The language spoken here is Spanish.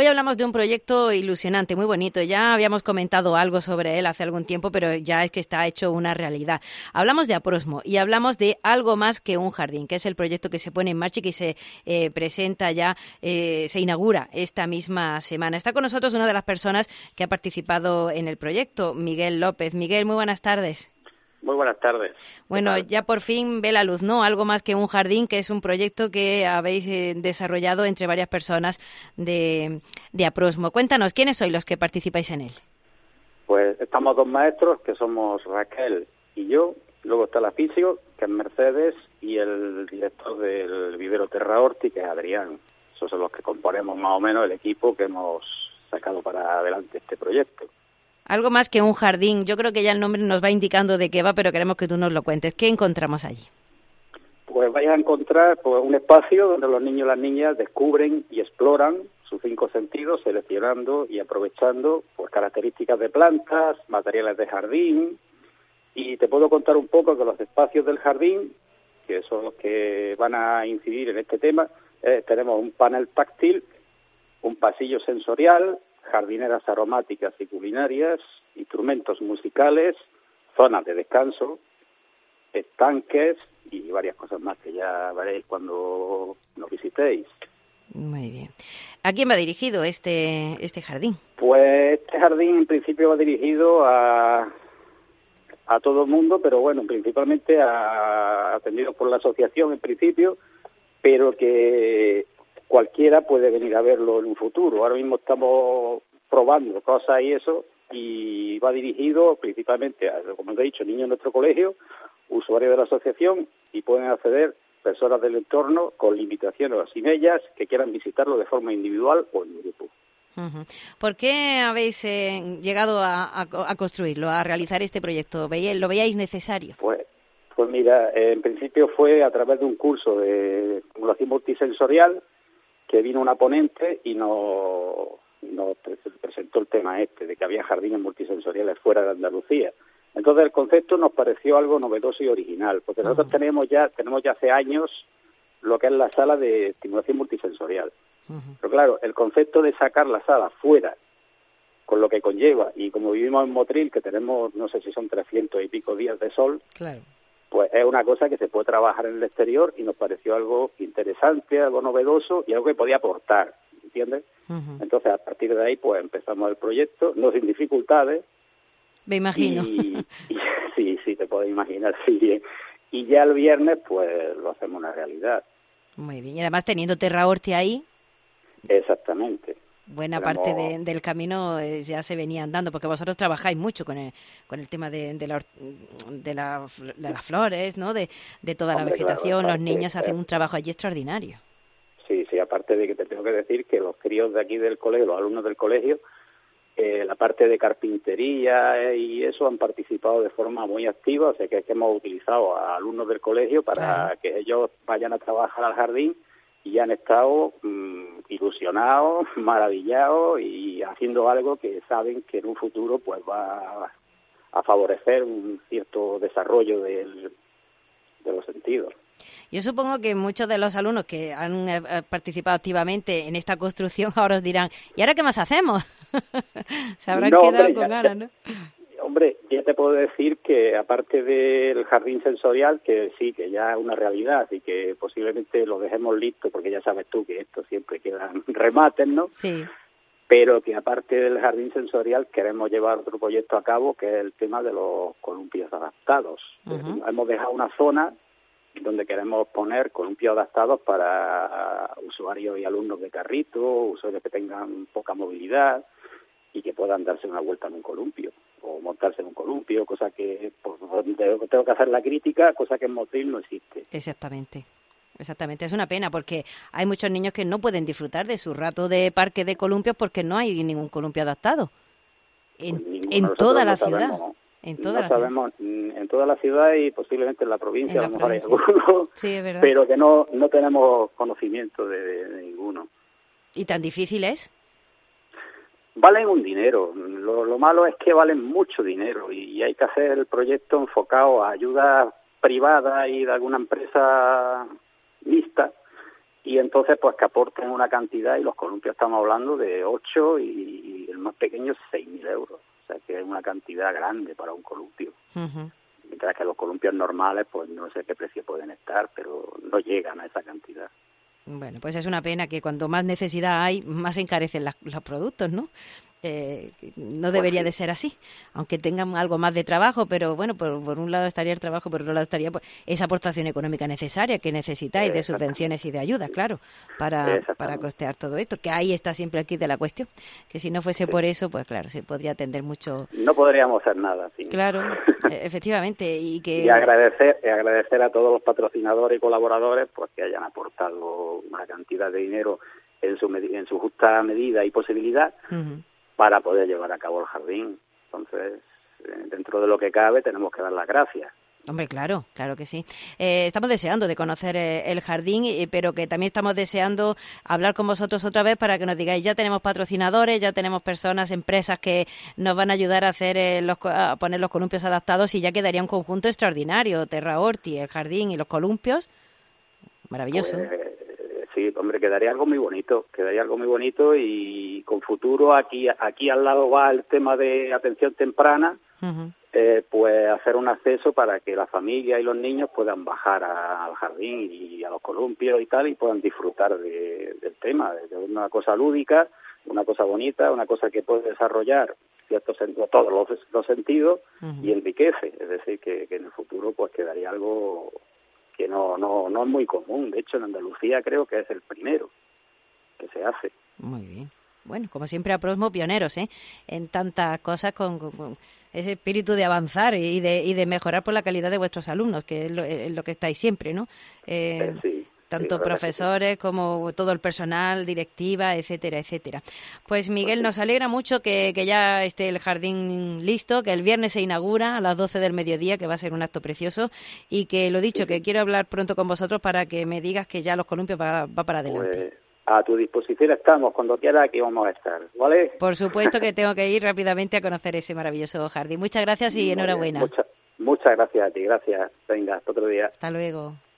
Hoy hablamos de un proyecto ilusionante, muy bonito. Ya habíamos comentado algo sobre él hace algún tiempo, pero ya es que está hecho una realidad. Hablamos de Aprosmo y hablamos de algo más que un jardín, que es el proyecto que se pone en marcha y que se presenta ya, se inaugura esta misma semana. Está con nosotros una de las personas que ha participado en el proyecto, Miguel López. Miguel, muy buenas tardes. Muy buenas tardes. Bueno, ya por fin ve la luz, ¿no? Algo más que un jardín, que es un proyecto que habéis desarrollado entre varias personas de Aprosmo. Cuéntanos, ¿quiénes sois los que participáis en él? Pues estamos dos maestros, que somos Raquel y yo. Luego está la fisio, que es Mercedes, y el director del vivero Terra Horti, que es Adrián. Esos son los que componemos más o menos el equipo que hemos sacado para adelante este proyecto. Algo más que un jardín. Yo creo que ya el nombre nos va indicando de qué va, pero queremos que tú nos lo cuentes. ¿Qué encontramos allí? Pues vais a encontrar un espacio donde los niños y las niñas descubren y exploran sus 5 sentidos, seleccionando y aprovechando pues características de plantas, materiales de jardín. Y te puedo contar un poco que los espacios del jardín, que son los que van a incidir en este tema, tenemos un panel táctil, un pasillo sensorial, jardineras aromáticas y culinarias, instrumentos musicales, zonas de descanso, estanques y varias cosas más que ya veréis cuando nos visitéis. Muy bien. ¿A quién va dirigido este jardín? Pues este jardín en principio va dirigido a todo el mundo, pero bueno, principalmente atendido por la asociación en principio, pero que cualquiera puede venir a verlo en un futuro. Ahora mismo estamos probando cosas y eso, y va dirigido principalmente a, como os he dicho, niños de nuestro colegio, usuarios de la asociación, y pueden acceder personas del entorno con limitaciones o sin ellas que quieran visitarlo de forma individual o en grupo. Uh-huh. ¿Por qué habéis llegado a construirlo, a realizar este proyecto? ¿Lo veíais necesario? Pues mira, en principio fue a través de un curso de estimulación multisensorial que vino una ponente y nos presentó el tema de que había jardines multisensoriales fuera de Andalucía. Entonces el concepto nos pareció algo novedoso y original, porque nosotros tenemos ya hace años lo que es la sala de estimulación multisensorial. Pero claro, el concepto de sacar la sala fuera, con lo que conlleva, y como vivimos en Motril, que tenemos, no sé si son 300 y pico días de sol, claro, pues es una cosa que se puede trabajar en el exterior y nos pareció algo interesante, algo novedoso y algo que podía aportar, ¿entiendes? Entonces, a partir de ahí, pues empezamos el proyecto, no sin dificultades. Me imagino. Y sí, te puedes imaginar, sí. Y ya el viernes, pues lo hacemos una realidad. Muy bien, y además teniendo Terra Horti ahí. Exactamente. Buena parte del camino ya se venía andando, porque vosotros trabajáis mucho con el tema de las flores, ¿no? De toda la vegetación. Claro, los niños hacen un trabajo allí extraordinario. Sí, aparte de que te tengo que decir que los críos de aquí del colegio, los alumnos del colegio, la parte de carpintería y eso han participado de forma muy activa, o sea que hemos utilizado a alumnos del colegio para que ellos vayan a trabajar al jardín y han estado ilusionados, maravillados y haciendo algo que saben que en un futuro pues va a favorecer un cierto desarrollo de los sentidos. Yo supongo que muchos de los alumnos que han participado activamente en esta construcción ahora os dirán, ¿y ahora qué más hacemos? Se habrán quedado con ganas, ¿no? Hombre, ya te puedo decir que aparte del jardín sensorial, que sí, que ya es una realidad y que posiblemente lo dejemos listo, porque ya sabes tú que esto siempre quedan remates, ¿no? Sí. Pero que aparte del jardín sensorial queremos llevar otro proyecto a cabo, que es el tema de los columpios adaptados. Hemos dejado una zona donde queremos poner columpios adaptados para usuarios y alumnos de carrito, usuarios que tengan poca movilidad y que puedan darse una vuelta en un columpio o montarse en un columpio, cosa que tengo que hacer la crítica, cosa que en Motril no existe. Exactamente, es una pena porque hay muchos niños que no pueden disfrutar de su rato de parque de columpios porque no hay ningún columpio adaptado en toda la ciudad. En toda la ciudad y posiblemente en la provincia, a lo mejor hay algunos, sí, es verdad, pero que no tenemos conocimiento de ninguno. ¿Y tan difícil es? Valen un dinero. Lo malo es que valen mucho dinero y hay que hacer el proyecto enfocado a ayudas privadas y de alguna empresa mixta y entonces pues que aporten una cantidad, y los columpios estamos hablando de 8 y el más pequeño es 6.000 euros, o sea que es una cantidad grande para un columpio. Mientras que los columpios normales pues no sé qué precio pueden estar, pero no llegan a esa cantidad. Bueno, pues es una pena que cuando más necesidad hay, más se encarecen los productos, ¿no? No debería de ser así, aunque tengan algo más de trabajo, pero bueno, por un lado estaría el trabajo, por otro lado estaría pues, esa aportación económica necesaria que necesitáis de subvenciones y de ayudas, claro, para costear todo esto, que ahí está siempre el quid de la cuestión, que si no fuese por eso, pues claro, se podría atender mucho. No podríamos hacer nada. Sí. Claro, efectivamente. Y agradecer a todos los patrocinadores y colaboradores pues que hayan aportado una cantidad de dinero en su justa medida y posibilidad, para poder llevar a cabo el jardín. Entonces, dentro de lo que cabe, tenemos que dar las gracias. Hombre, claro que sí. Estamos deseando de conocer el jardín, pero que también estamos deseando hablar con vosotros otra vez para que nos digáis, ya tenemos patrocinadores, ya tenemos personas, empresas que nos van a ayudar a hacer a poner los columpios adaptados, y ya quedaría un conjunto extraordinario, Terra Horti, el jardín y los columpios. Maravilloso. Pues, sí, hombre, quedaría algo muy bonito y con futuro aquí al lado va el tema de atención temprana, pues hacer un acceso para que la familia y los niños puedan bajar al jardín y a los columpios y tal, y puedan disfrutar del tema, de una cosa lúdica, una cosa bonita, una cosa que puede desarrollar todos los sentidos y enriquece, es decir, que en el futuro pues quedaría algo que no es muy común. De hecho, en Andalucía creo que es el primero que se hace. Muy bien. Bueno, como siempre, Aprosmo pioneros, en tantas cosas, con ese espíritu de avanzar y de mejorar por la calidad de vuestros alumnos, que es lo que estáis siempre, ¿no? Sí. Tanto profesores como todo el personal, directiva, etcétera, etcétera. Pues Miguel, nos alegra mucho que ya esté el jardín listo, que el viernes se inaugura a las 12 del mediodía, que va a ser un acto precioso, y que lo dicho, que quiero hablar pronto con vosotros para que me digas que ya los columpios va para adelante. Pues a tu disposición estamos, cuando quieras aquí vamos a estar, ¿vale? Por supuesto que tengo que ir rápidamente a conocer ese maravilloso jardín. Muchas gracias y enhorabuena. Muchas gracias a ti, gracias. Venga, hasta otro día. Hasta luego.